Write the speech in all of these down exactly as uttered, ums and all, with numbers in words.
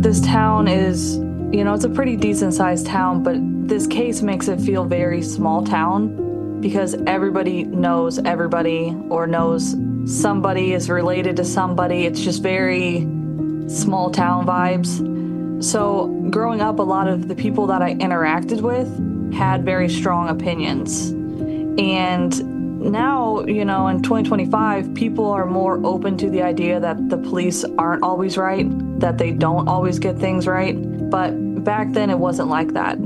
This town is, you know, it's a pretty decent-sized town, but this case makes it feel very small town because everybody knows everybody or knows somebody is related to somebody. It's just very small town vibes. So growing up, a lot of the people that I interacted with had very strong opinions. And now, you know, in twenty twenty-five, people are more open to the idea that the police aren't always right, that they don't always get things right. But back then, it wasn't like that.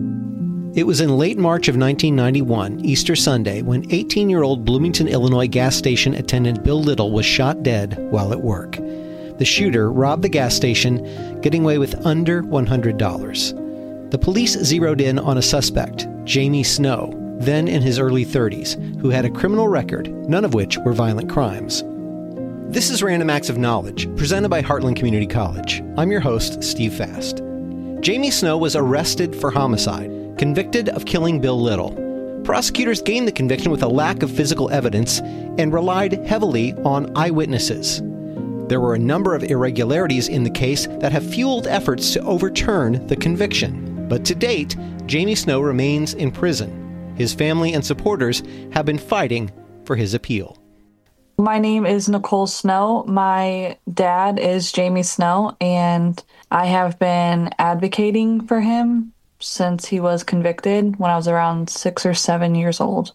It was in late March of nineteen ninety-one, Easter Sunday, when eighteen-year-old Bloomington, Illinois gas station attendant Bill Little was shot dead while at work. The shooter robbed the gas station, getting away with under one hundred dollars. The police zeroed in on a suspect, Jamie Snow, then in his early thirties, who had a criminal record, none of which were violent crimes. This is Random Acts of Knowledge, presented by Heartland Community College. I'm your host, Steve Fast. Jamie Snow was arrested for homicide, convicted of killing Bill Little. Prosecutors gained the conviction with a lack of physical evidence and relied heavily on eyewitnesses. There were a number of irregularities in the case that have fueled efforts to overturn the conviction. But to date, Jamie Snow remains in prison. His family and supporters have been fighting for his appeal. My name is Nicole Snow. My dad is Jamie Snow, and I have been advocating for him since he was convicted when I was around six or seven years old.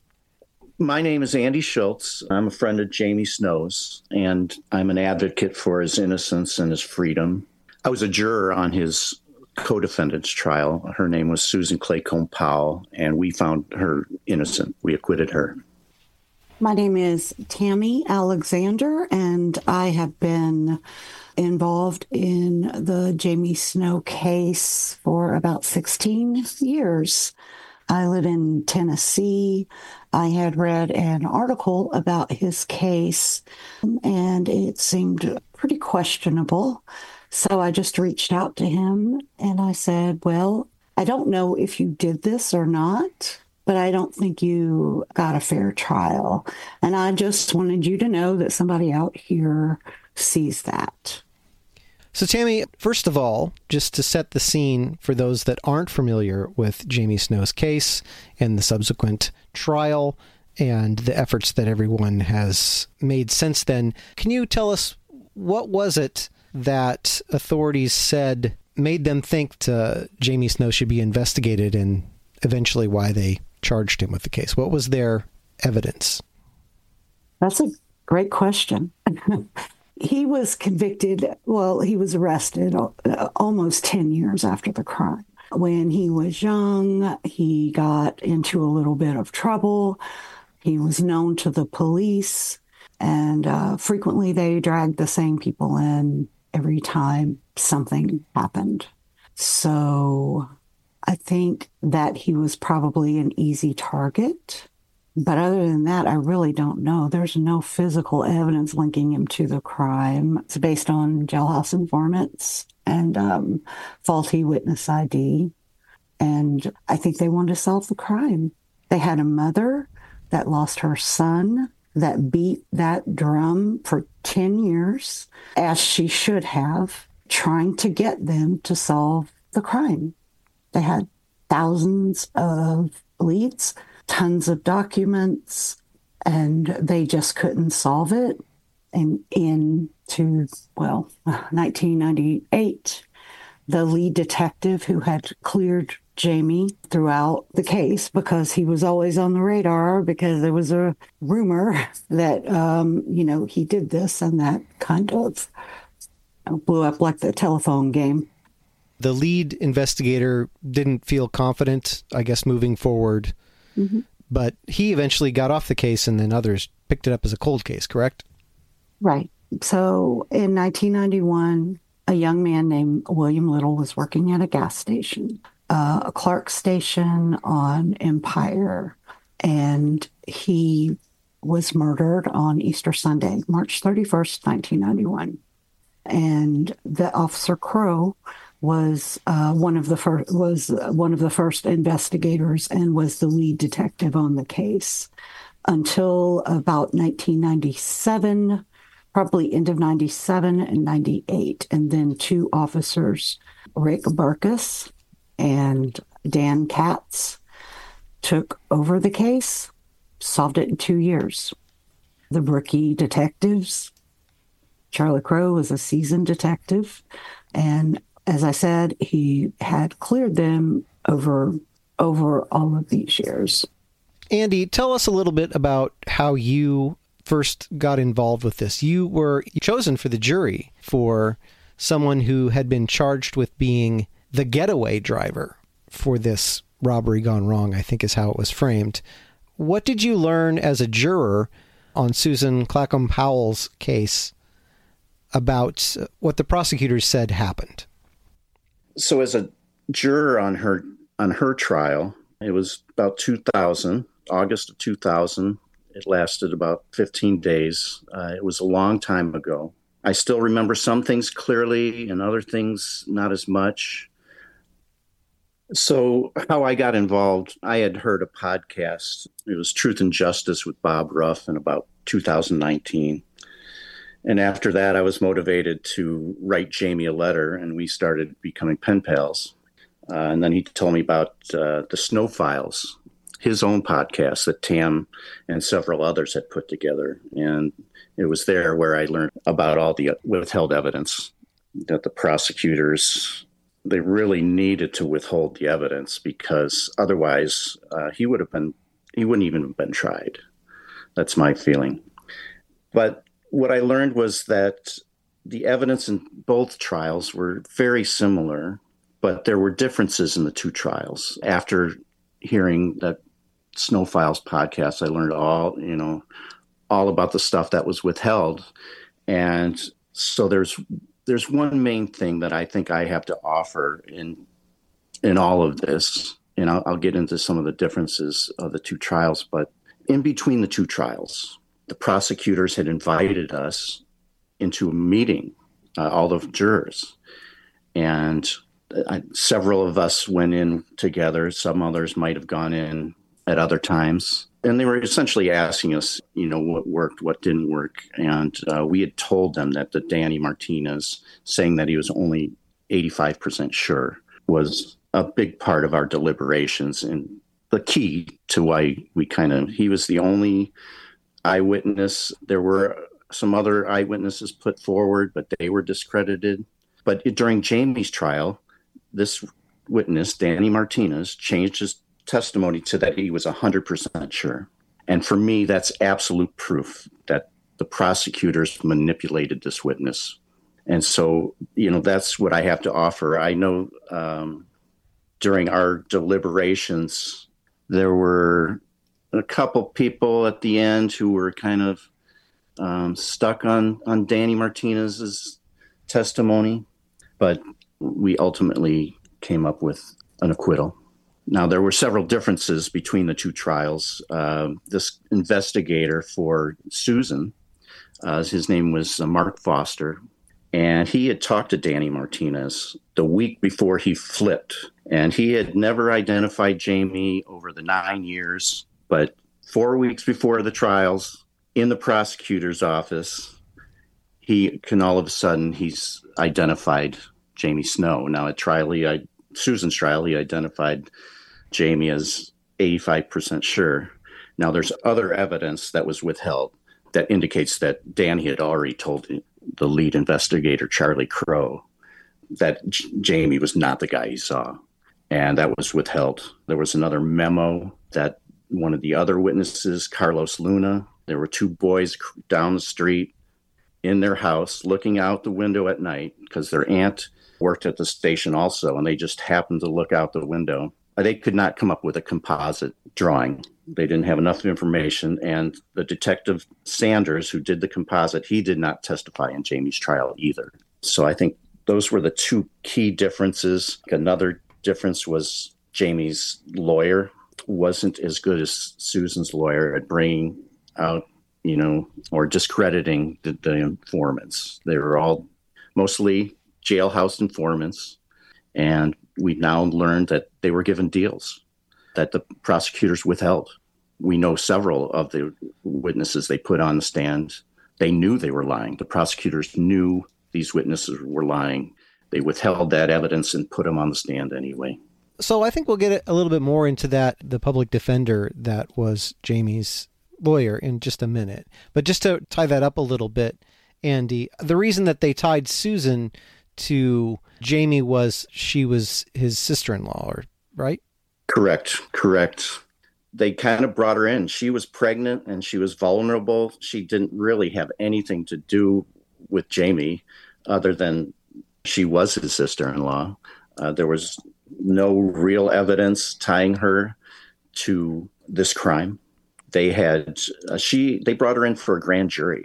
My name is Andy Schultz. I'm a friend of Jamie Snow's, and I'm an advocate for his innocence and his freedom. I was a juror on his co-defendant's trial. Her name was Susan Claycomb Powell, and we found her innocent. We acquitted her. My name is Tammy Alexander, and I have been involved in the Jamie Snow case for about sixteen years. I live in Tennessee. I had read an article about his case, and it seemed pretty questionable. So I just reached out to him, and I said, well, I don't know if you did this or not, but I don't think you got a fair trial. And I just wanted you to know that somebody out here sees that. So, Tammy, first of all, just to set the scene for those that aren't familiar with Jamie Snow's case and the subsequent trial and the efforts that everyone has made since then, can you tell us what was it that authorities said made them think to Jamie Snow should be investigated and eventually why they charged him with the case? What was their evidence? That's a great question. He was convicted, well, he was arrested almost ten years after the crime. When he was young, he got into a little bit of trouble. He was known to the police, and uh, frequently they dragged the same people in every time something happened. So I think that he was probably an easy target. But other than that, I really don't know. There's no physical evidence linking him to the crime. It's based on jailhouse informants and um, faulty witness I D. And I think they wanted to solve the crime. They had a mother that lost her son, that beat that drum for ten years, as she should have, trying to get them to solve the crime. They had thousands of leads, tons of documents, and they just couldn't solve it. And into, well, nineteen ninety-eight, the lead detective who had cleared Jamie throughout the case, because he was always on the radar, because there was a rumor that, um, you know, he did this, and that kind of blew up like the telephone game. The lead investigator didn't feel confident, I guess, moving forward. Mm-hmm. But he eventually got off the case, and then others picked it up as a cold case, correct? Right. So in nineteen ninety-one, a young man named William Little was working at a gas station, uh, a Clark station on Empire, and he was murdered on Easter Sunday, March thirty-first, nineteen ninety-one. And the Officer Crow was uh, one of the first was one of the first investigators and was the lead detective on the case until about nineteen ninety-seven, probably end of ninety-seven and ninety-eight. And then two officers, Rick Burkus and Dan Katz, took over the case, solved it in two years. The rookie detectives, Charlie Crowe was a seasoned detective. And as I said, he had cleared them over, over all of these years. Andy, tell us a little bit about how you first got involved with this. You were chosen for the jury for someone who had been charged with being the getaway driver for this robbery gone wrong, I think is how it was framed. What did you learn as a juror on Susan Clackham Powell's case about what the prosecutors said happened? So as a juror on her on her trial, it was about two thousand, August of two thousand. It lasted about fifteen days. Uh, it was a long time ago. I still remember some things clearly and other things not as much. So how I got involved, I had heard a podcast. It was Truth and Justice with Bob Ruff in about two thousand nineteen. And after that, I was motivated to write Jamie a letter, and we started becoming pen pals. Uh, and then he told me about uh, the Snow Files, his own podcast that Tam and several others had put together. And it was there where I learned about all the withheld evidence, that the prosecutors, they really needed to withhold the evidence because otherwise uh, he would have been, he wouldn't even have been tried. That's my feeling. But what I learned was that the evidence in both trials were very similar, but there were differences in the two trials. After hearing that Snow Files podcast, I learned all, you know, all about the stuff that was withheld. And so there's there's one main thing that I think I have to offer in in all of this, and I'll, I'll get into some of the differences of the two trials, but in between the two trials, the prosecutors had invited us into a meeting, uh, all the jurors, and I, several of us went in together. Some others might have gone in at other times. And they were essentially asking us, you know, what worked, what didn't work. And uh, we had told them that the Danny Martinez saying that he was only eighty-five percent sure was a big part of our deliberations and the key to why we kind of, he was the only eyewitness. There were some other eyewitnesses put forward, but they were discredited. But during Jamie's trial, this witness, Danny Martinez, changed his testimony to that he was one hundred percent sure. And for me, that's absolute proof that the prosecutors manipulated this witness. And so, you know, that's what I have to offer. I know um, during our deliberations, there were a couple people at the end who were kind of um, stuck on, on Danny Martinez's testimony, but we ultimately came up with an acquittal. Now, there were several differences between the two trials. Uh, this investigator for Susan, uh, his name was uh, Mark Foster, and he had talked to Danny Martinez the week before he flipped, and he had never identified Jamie over the nine years, but four weeks before the trials, in the prosecutor's office, he can all of a sudden, he's identified Jamie Snow. Now, at trial, he, I, Susan's trial, he identified Jamie as eighty-five percent sure. Now, there's other evidence that was withheld that indicates that Danny had already told the lead investigator, Charlie Crowe, that J- Jamie was not the guy he saw, and that was withheld. There was another memo that one of the other witnesses, Carlos Luna, there were two boys down the street in their house looking out the window at night because their aunt worked at the station also, and they just happened to look out the window. They could not come up with a composite drawing. They didn't have enough information, and the detective Sanders, who did the composite, he did not testify in Jamie's trial either. So I think those were the two key differences. Another difference was Jamie's lawyer wasn't as good as Susan's lawyer at bringing out, you know, or discrediting the, the informants. They were all mostly jailhouse informants, and we now learned that they were given deals that the prosecutors withheld. We know several of the witnesses they put on the stand They knew they were lying. The prosecutors knew these witnesses were lying. They withheld that evidence and put them on the stand anyway. So I think we'll get a little bit more into that, the public defender that was Jamie's lawyer, in just a minute. But just to tie that up a little bit, Andy, the reason that they tied Susan to Jamie was she was his sister-in-law, right? Correct, correct. They kind of brought her in. She was pregnant and she was vulnerable. She didn't really have anything to do with Jamie other than she was his sister-in-law. Uh, there was no real evidence tying her to this crime. They had, uh, she, they brought her in for a grand jury,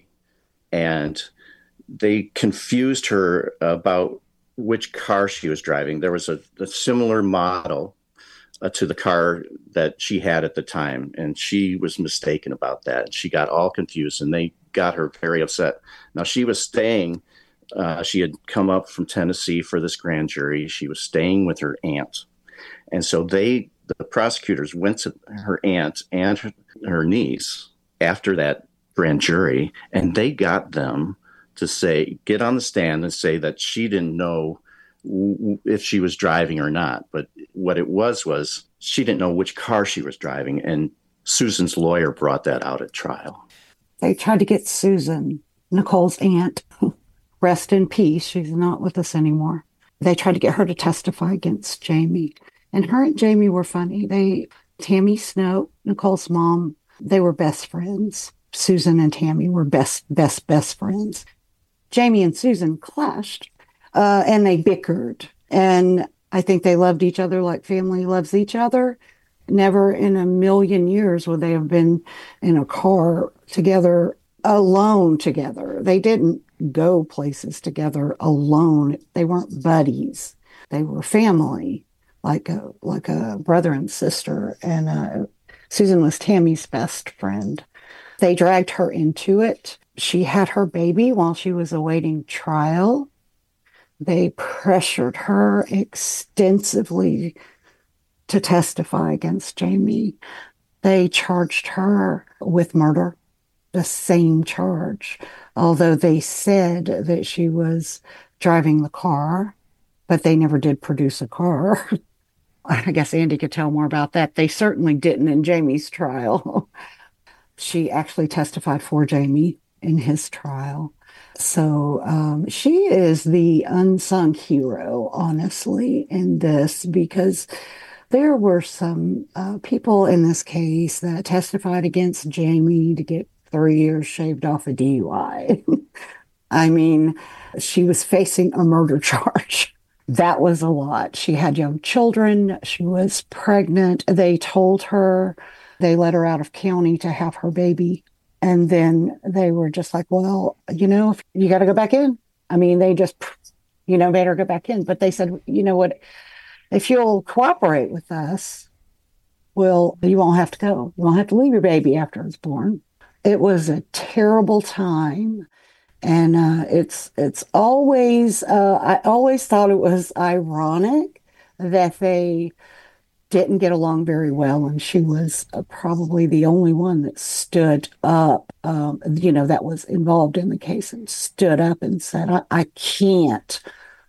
and they confused her about which car she was driving. There was a, a similar model uh, to the car that she had at the time, and she was mistaken about that. She got all confused, and they got her very upset. Now, she was staying, uh, she had come up from Tennessee for this grand jury. She was staying with her aunt. And so they, the prosecutors, went to her aunt and her, her niece after that grand jury, and they got them to say, get on the stand and say that she didn't know w- if she was driving or not. But what it was, was she didn't know which car she was driving. And Susan's lawyer brought that out at trial. They tried to get Susan, Nicole's aunt, rest in peace. She's not with us anymore. They tried to get her to testify against Jamie. And her and Jamie were funny. They, Tammy Snow, Nicole's mom, they were best friends. Susan and Tammy were best, best, best friends. Jamie and Susan clashed, uh, and they bickered. And I think they loved each other like family loves each other. Never in a million years would they have been in a car together, alone together. They didn't go places together alone. They weren't buddies. They were family, like a like a brother and sister. And uh, Susan was Tammy's best friend. They dragged her into it. She had her baby while she was awaiting trial. They pressured her extensively to testify against Jamie. They charged her with murder, the same charge, although they said that she was driving the car, but they never did produce a car. I guess Andy could tell more about that. They certainly didn't in Jamie's trial. She actually testified for Jamie in his trial. So um, she is the unsung hero, honestly, in this, because there were some uh, people in this case that testified against Jamie to get three years shaved off a D U I. I mean, she was facing a murder charge. That was a lot. She had young children. She was pregnant. They told her, they let her out of county to have her baby. And then they were just like, well, you know, you got to go back in. I mean, they just, you know, made her go back in. But they said, you know what, if you'll cooperate with us, well, you won't have to go. You won't have to leave your baby after it's born. It was a terrible time. And uh, it's it's always, uh, I always thought it was ironic that they didn't get along very well. And she was uh, probably the only one that stood up, um, you know, that was involved in the case and stood up and said, I, I can't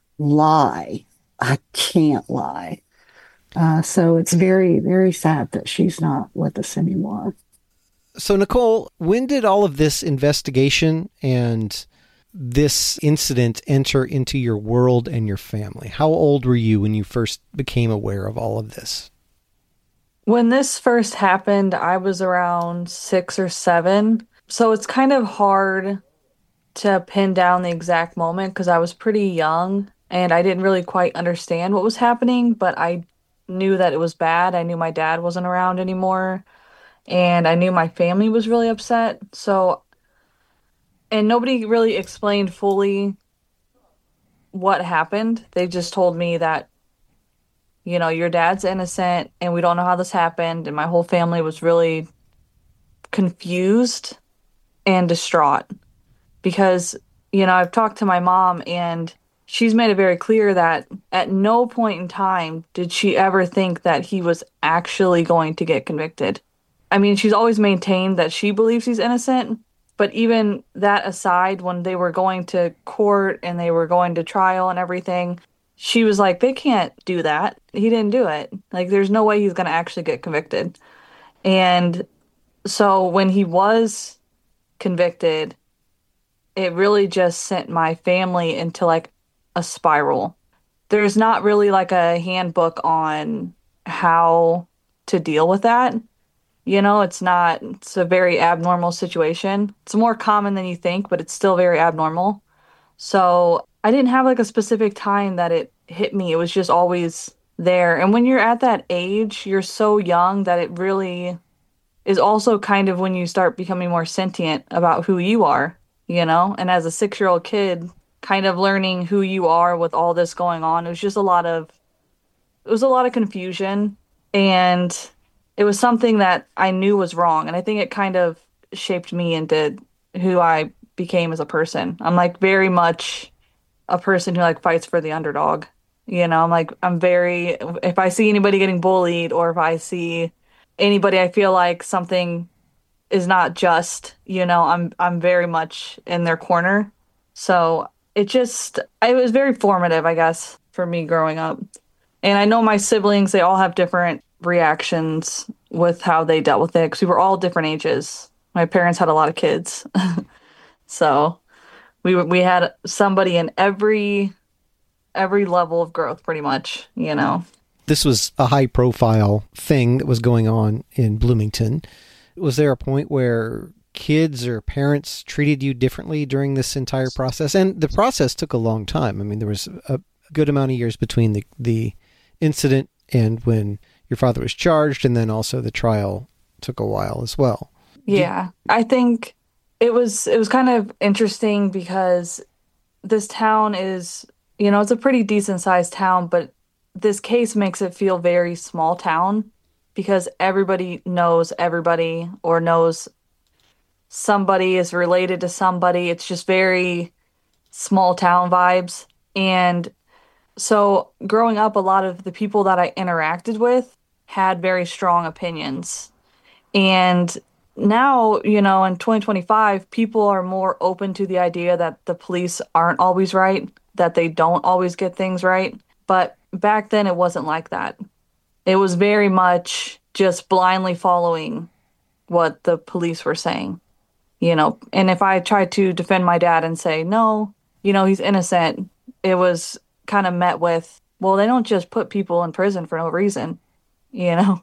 lie. I can't lie. Uh, so it's very, very sad that she's not with us anymore. So, Nicole, when did all of this investigation and this incident enter into your world and your family? How old were you when you first became aware of all of this? When this first happened, I was around six or seven. So it's kind of hard to pin down the exact moment because I was pretty young and I didn't really quite understand what was happening, but I knew that it was bad. I knew my dad wasn't around anymore. And I knew my family was really upset. So, and nobody really explained fully what happened. They just told me that, you know, your dad's innocent and we don't know how this happened. And my whole family was really confused and distraught because, you know, I've talked to my mom and she's made it very clear that at no point in time did she ever think that he was actually going to get convicted. I mean, she's always maintained that she believes he's innocent, But even that aside, when they were going to court and they were going to trial and everything, she was like, they can't do that. He didn't do it. Like, there's no way he's going to actually get convicted. And so when he was convicted, it really just sent my family into like a spiral. There's not really like a handbook on how to deal with that. You know, it's not, it's a very abnormal situation. It's more common than you think, but it's still very abnormal. So I didn't have like a specific time that it hit me. It was just always there. And when you're at that age, you're so young that it really is also kind of when you start becoming more sentient about who you are, you know? And as a six-year-old kid, kind of learning who you are with all this going on, it was just a lot of, it was a lot of confusion. And it was something that I knew was wrong. And I think it kind of shaped me into who I became as a person. I'm like very much a person who like fights for the underdog. You know, I'm like, I'm very, if I see anybody getting bullied or if I see anybody, I feel like something is not just, you know, I'm, I'm very much in their corner. So it just, it was very formative, I guess, for me growing up. And I know my siblings, they all have different reactions with how they dealt with it because we were all different ages. My parents had a lot of kids. So we we had somebody in every every level of growth pretty much, you know. This was a high profile thing that was going on in Bloomington. Was there a point where kids or parents treated you differently during this entire process? And the process took a long time. I mean, there was a good amount of years between the, the incident and when your father was charged, and then also the trial took a while as well. Yeah, I think it was it was kind of interesting because this town is, you know, it's a pretty decent sized town, but this case makes it feel very small town because everybody knows everybody or knows somebody is related to somebody. It's just very small town vibes. And so growing up, a lot of the people that I interacted with had very strong opinions. And now, you know, in twenty twenty-five, people are more open to the idea that the police aren't always right, that they don't always get things right. But back then, it wasn't like that. It was very much just blindly following what the police were saying, you know. And if I tried to defend my dad and say, no, you know, he's innocent, it was kind of met with, well, they don't just put people in prison for no reason, you know.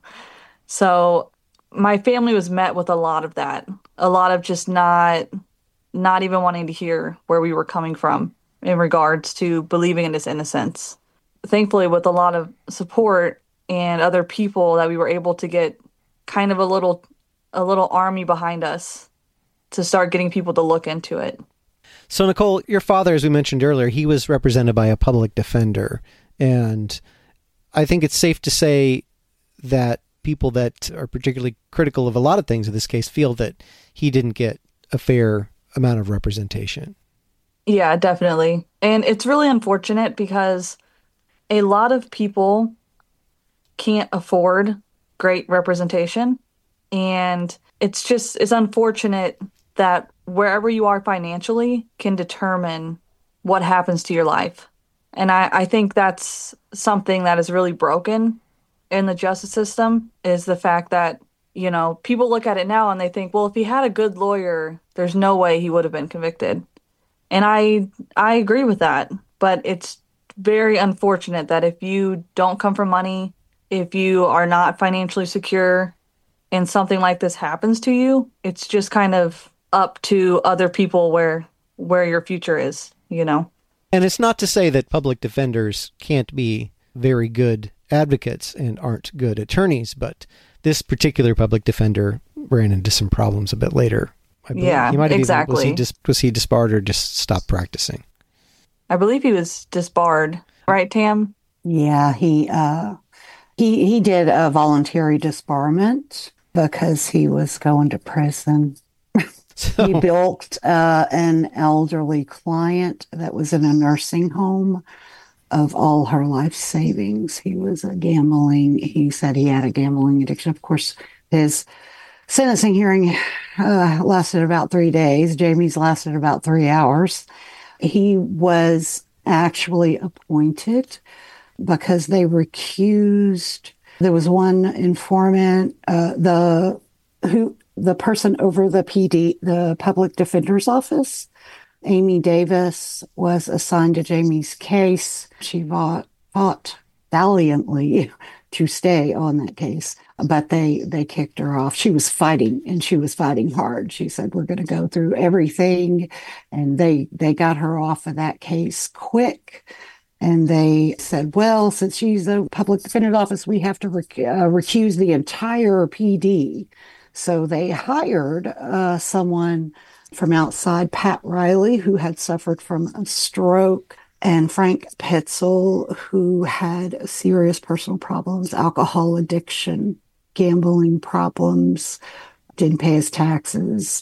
So my family was met with a lot of that, a lot of just not not even wanting to hear where we were coming from in regards to believing in his innocence. Thankfully, with a lot of support and other people, that we were able to get kind of a little a little army behind us to start getting people to look into it. So, Nicole, your father, as we mentioned earlier, he was represented by a public defender. And I think it's safe to say that people that are particularly critical of a lot of things in this case feel that he didn't get a fair amount of representation. Yeah, definitely. And it's really unfortunate because a lot of people can't afford great representation. And it's just, it's unfortunate that wherever you are financially can determine what happens to your life. And I, I think that's something that is really broken in the justice system, is the fact that, you know, people look at it now and they think, well, if he had a good lawyer, there's no way he would have been convicted. And I I agree with that. But it's very unfortunate that if you don't come from money, if you are not financially secure, and something like this happens to you, it's just kind of up to other people where where your future is, you know? And it's not to say that public defenders can't be very good advocates and aren't good attorneys, but this particular public defender ran into some problems a bit later. I believe. Yeah, he might have exactly. Even, was, he dis, was he disbarred or just stopped practicing? I believe he was disbarred, right, Tam? Yeah, he uh, he he did a voluntary disbarment because he was going to prison. So. He bilked uh, an elderly client that was in a nursing home of all her life savings. He was a gambling. He said he had a gambling addiction. Of course, his sentencing hearing uh, lasted about three days. Jamie's lasted about three hours. He was actually appointed because they recused. There was one informant, uh, the who the person over the P D, the public defender's office, Amy Davis, was assigned to Jamie's case. She fought, fought valiantly to stay on that case, but they they kicked her off. She was fighting, and she was fighting hard. She said, "We're going to go through everything," and they they got her off of that case quick. And they said, "Well, since she's a public defender's office, we have to rec- uh, recuse the entire P D." So they hired uh, someone from outside, Pat Riley, who had suffered from a stroke, and Frank Pitzel, who had serious personal problems, alcohol addiction, gambling problems, didn't pay his taxes,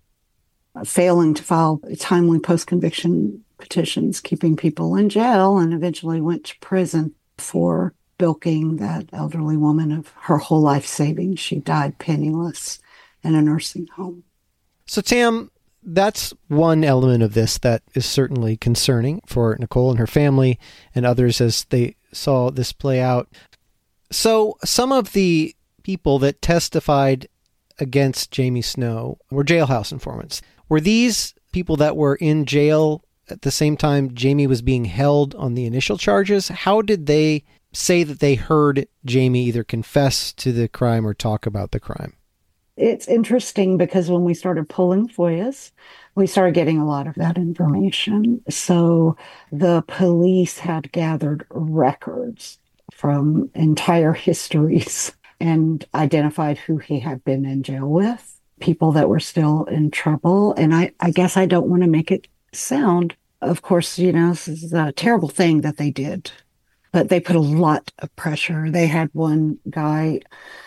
failing to file timely post-conviction petitions, keeping people in jail, and eventually went to prison for bilking that elderly woman of her whole life savings. She died penniless in a nursing home. So, Tam, that's one element of this that is certainly concerning for Nicole and her family and others as they saw this play out. So some of the people that testified against Jamie Snow were jailhouse informants. Were these people that were in jail at the same time Jamie was being held on the initial charges? How did they say that they heard Jamie either confess to the crime or talk about the crime? It's interesting because when we started pulling F O I As, we started getting a lot of that information. So the police had gathered records from entire histories and identified who he had been in jail with, people that were still in trouble. And I, I guess I don't want to make it sound, of course, you know, this is a terrible thing that they did, but they put a lot of pressure. They had one guy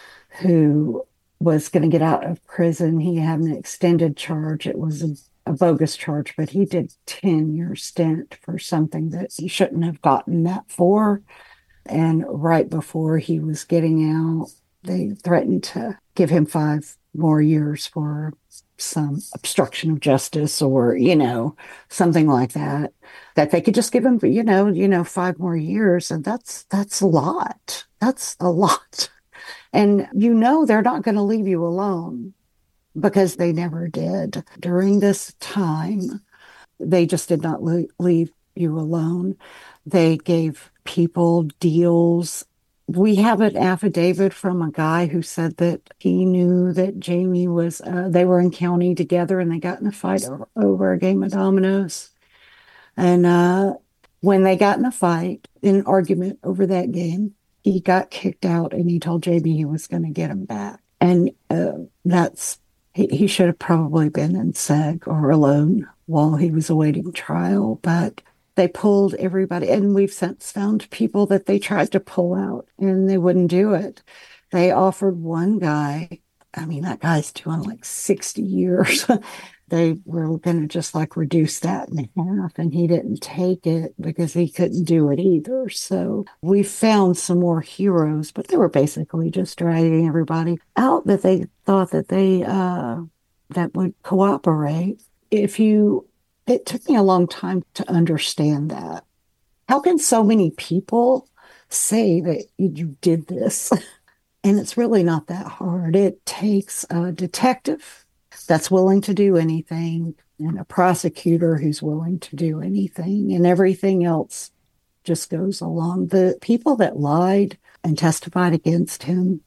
who was going to get out of prison. He had an extended charge. It was a, a bogus charge, but he did ten year stint for something that he shouldn't have gotten that for. And right before he was getting out, they threatened to give him five more years for some obstruction of justice or, you know, something like that, that they could just give him, you know, you know, five more years. And that's, that's a lot. That's a lot. And you know they're not going to leave you alone because they never did. During this time, they just did not le- leave you alone. They gave people deals. We have an affidavit from a guy who said that he knew that Jamie was, uh, they were in county together and they got in a fight over, over a game of dominoes. And uh, when they got in a fight, in an argument over that game, he got kicked out and he told Jamie he was going to get him back. And uh, that's, he, he should have probably been in seg or alone while he was awaiting trial. But they pulled everybody. And we've since found people that they tried to pull out and they wouldn't do it. They offered one guy, I mean, that guy's doing like sixty years. They were going to just like reduce that in half, and he didn't take it because he couldn't do it either. So we found some more heroes, but they were basically just dragging everybody out that they thought that they uh, that would cooperate. If you, it took me a long time to understand that. How can so many people say that you did this? And it's really not that hard. It takes a detective that's willing to do anything and a prosecutor who's willing to do anything, and everything else just goes along. The people that lied and testified against him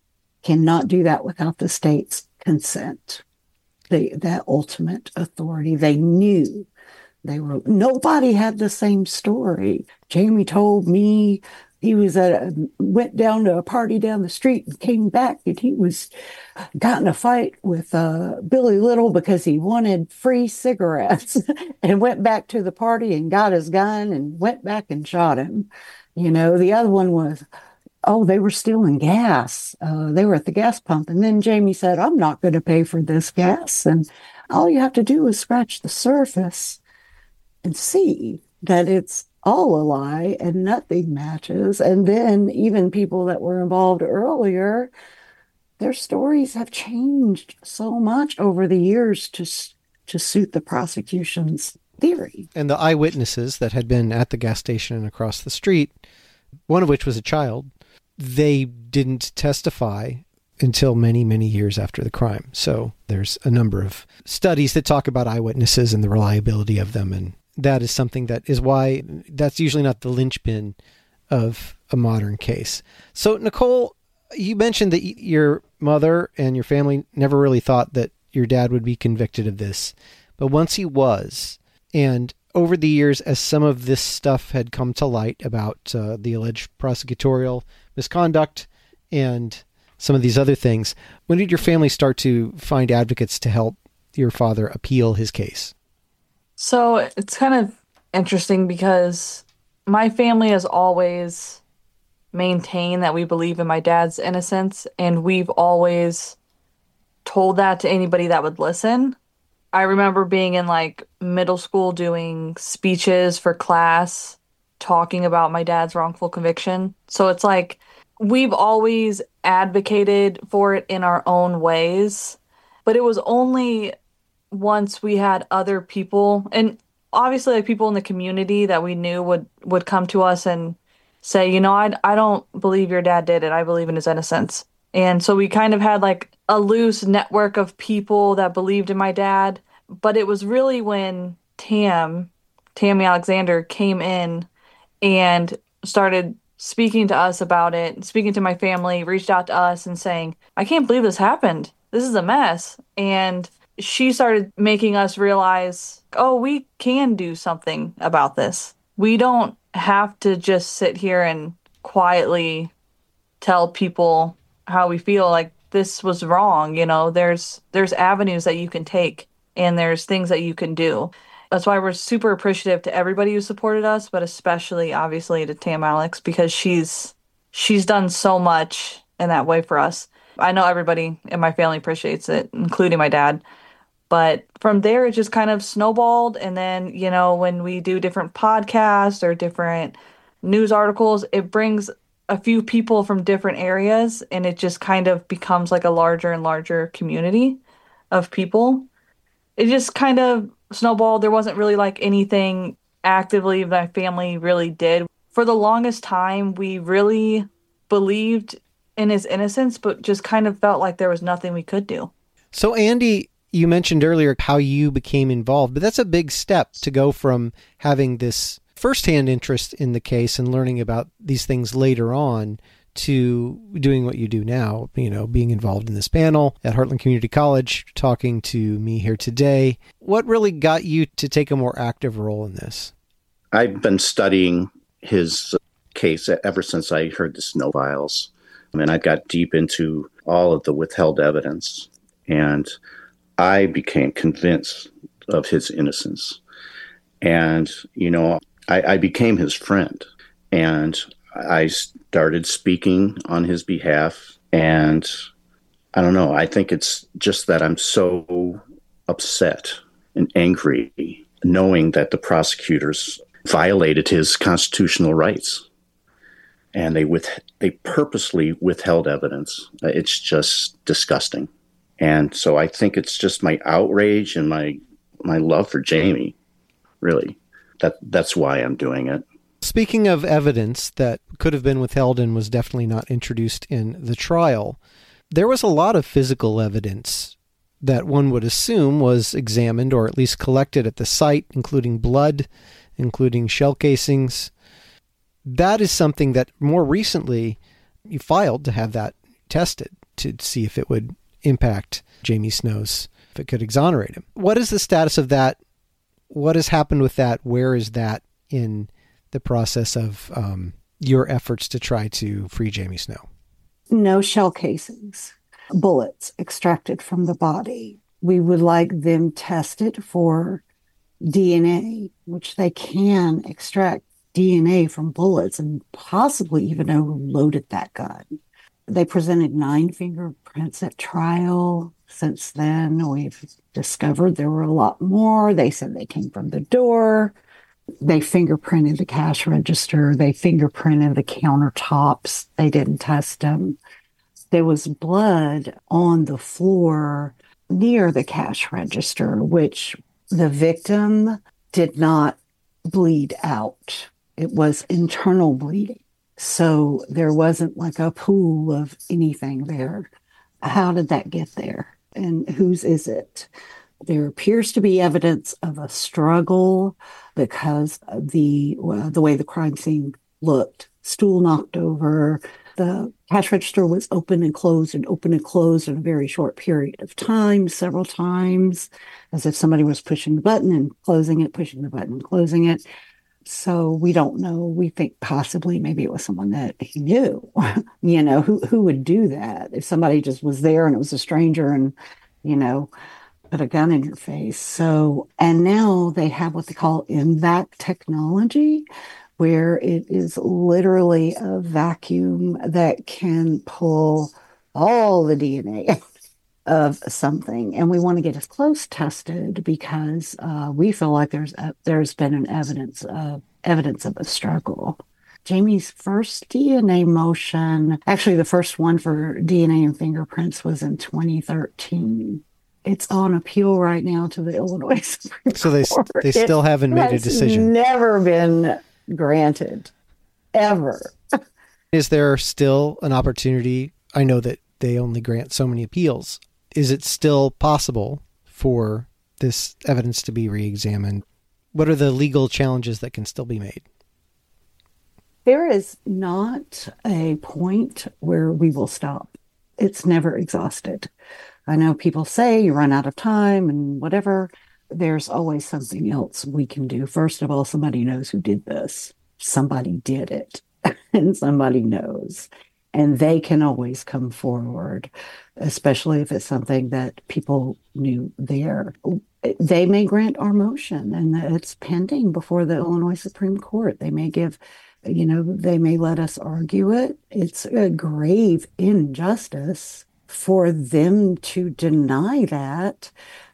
cannot do that without the state's consent, the, that ultimate authority. They knew they were, nobody had the same story. Jamie told me he was at a, went down to a party down the street and came back, and he was got in a fight with uh, Billy Little because he wanted free cigarettes and went back to the party and got his gun and went back and shot him. You know, the other one was, oh, they were stealing gas. Uh, they were at the gas pump. And then Jamie said, I'm not going to pay for this gas. And all you have to do is scratch the surface and see that it's all a lie and nothing matches. And then even people that were involved earlier their stories have changed so much over the years to to suit the prosecution's theory. And the eyewitnesses that had been at the gas station and across the street, one of which was a child, they didn't testify until many, many years after the crime. So there's a number of studies that talk about eyewitnesses and the reliability of them. And that is something that is why that's usually not the linchpin of a modern case. So, Nicole, you mentioned that your mother and your family never really thought that your dad would be convicted of this. But once he was, and over the years, as some of this stuff had come to light about uh, the alleged prosecutorial misconduct and some of these other things, when did your family start to find advocates to help your father appeal his case? So it's kind of interesting because my family has always maintained that we believe in my dad's innocence, and we've always told that to anybody that would listen. I remember being in like middle school doing speeches for class talking about my dad's wrongful conviction. So it's like we've always advocated for it in our own ways, but it was only once we had other people, and obviously like people in the community that we knew would, would come to us and say, you know, I, I don't believe your dad did it. I believe in his innocence. And so we kind of had like a loose network of people that believed in my dad. But it was really when Tam, Tammy Alexander came in and started speaking to us about it, speaking to my family, reached out to us and saying, I can't believe this happened. This is a mess. And she started making us realize, oh, we can do something about this. We don't have to just sit here and quietly tell people how we feel. Like, this was wrong. You know, there's there's avenues that you can take and there's things that you can do. That's why we're super appreciative to everybody who supported us, but especially obviously to Tam Alex, because she's she's done so much in that way for us. I know everybody in my family appreciates it, including my dad. But from there, it just kind of snowballed. And then, you know, when we do different podcasts or different news articles, it brings a few people from different areas, and it just kind of becomes like a larger and larger community of people. It just kind of snowballed. There wasn't really like anything actively my family really did. For the longest time, we really believed in his innocence, but just kind of felt like there was nothing we could do. So, Andy, you mentioned earlier how you became involved, but that's a big step to go from having this firsthand interest in the case and learning about these things later on to doing what you do now, you know, being involved in this panel at Heartland Community College, talking to me here today. What really got you to take a more active role in this? I've been studying his case ever since I heard the Snow Files. I mean, I got deep into all of the withheld evidence, and I became convinced of his innocence. And, you know, I, I became his friend, and I started speaking on his behalf. And I don't know, I think it's just that I'm so upset and angry knowing that the prosecutors violated his constitutional rights. And they with they purposely withheld evidence. It's just disgusting. And so I think it's just my outrage and my my love for Jamie, really. That that's why I'm doing it. Speaking of evidence that could have been withheld and was definitely not introduced in the trial, there was a lot of physical evidence that one would assume was examined or at least collected at the site, including blood, including shell casings. That is something that more recently you filed to have that tested to see if it would impact Jamie Snow's, if it could exonerate him. What is the status of that? What has happened with that? Where is that in the process of um, your efforts to try to free Jamie Snow? No shell casings, bullets extracted from the body. We would like them tested for D N A, which they can extract D N A from bullets and possibly even know who loaded that gun. They presented nine fingerprints at trial. Since then, we've discovered there were a lot more. They said they came from the door. They fingerprinted the cash register. They fingerprinted the countertops. They didn't test them. there was blood on the floor near the cash register, which the victim did not bleed out. It was internal bleeding. So there wasn't like a pool of anything there. How did that get there? And whose is it? There appears to be evidence of a struggle because of the, uh, the way the crime scene looked. Stool knocked over. The cash register was open and closed and open and closed in a very short period of time, several times, as if somebody was pushing the button and closing it, pushing the button and closing it. So we don't know. We think possibly maybe it was someone that he knew. You know, who who would do that? If somebody just was there and it was a stranger and, you know, put a gun in your face. So, and now they have what they call M VAC technology, where it is literally a vacuum that can pull all the D N A of something. And we want to get as close tested because uh, we feel like there's a, there's been an evidence of evidence of a struggle. Jamie's first D N A motion, actually the first one for D N A and fingerprints, was in twenty thirteen. It's on appeal right now to the Illinois Supreme so they, Court. they still it haven't made a decision. Never been granted, ever. Is there still an opportunity? I know that they only grant so many appeals. Is it still possible for this evidence to be reexamined? What are the legal challenges that can still be made? There is not a point where we will stop. It's never exhausted. I know people say you run out of time and whatever. There's always something else we can do. First of all, somebody knows who did this. Somebody did it, and somebody knows. And they can always come forward, especially if it's something that people knew there. They may grant our motion, and it's pending before the Illinois Supreme Court. They may give, you know, they may let us argue it. It's a grave injustice for them to deny that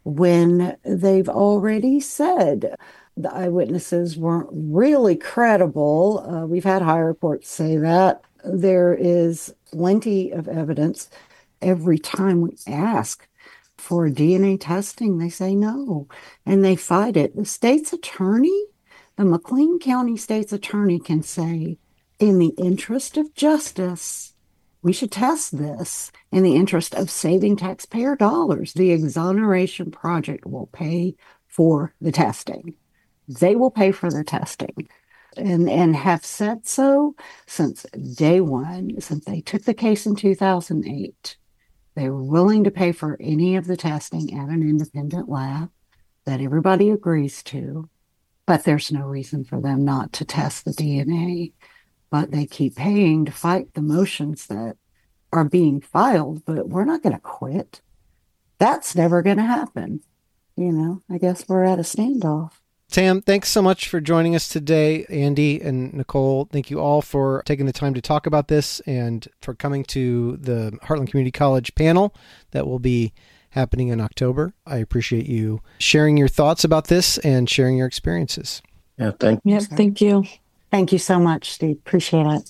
when they've already said the eyewitnesses weren't really credible. Uh, we've had higher courts say that. There is plenty of evidence. Every time we ask for D N A testing, they say no, and they fight it. The state's attorney, the McLean County state's attorney, can say, in the interest of justice, we should test this. In the interest of saving taxpayer dollars, the Exoneration Project will pay for the testing. They will pay for the testing. And, and have said so since day one, since they took the case in two thousand eight. They were willing to pay for any of the testing at an independent lab that everybody agrees to, but there's no reason for them not to test the D N A. But they keep paying to fight the motions that are being filed, but we're not going to quit. That's never going to happen. You know, I guess we're at a standoff. Tam, thanks so much for joining us today. Andy and Nicole, thank you all for taking the time to talk about this and for coming to the Heartland Community College panel that will be happening in October. I appreciate you sharing your thoughts about this and sharing your experiences. Yeah, thank you. Yep, thank you. Thank you so much, Steve. Appreciate it.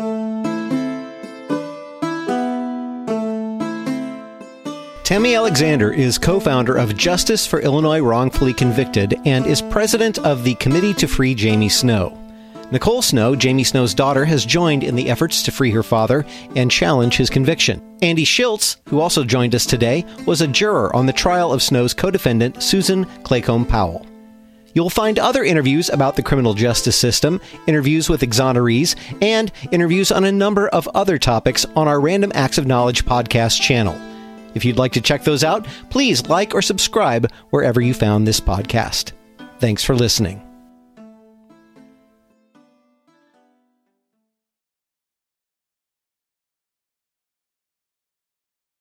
Tammy Alexander is co-founder of Justice for Illinois Wrongfully Convicted and is president of the Committee to Free Jamie Snow. Nicole Snow, Jamie Snow's daughter, has joined in the efforts to free her father and challenge his conviction. Andy Schiltz, who also joined us today, was a juror on the trial of Snow's co-defendant, Susan Claycomb Powell. You'll find other interviews about the criminal justice system, interviews with exonerees, and interviews on a number of other topics on our Random Acts of Knowledge podcast channel. If you'd like to check those out, please like or subscribe wherever you found this podcast. Thanks for listening.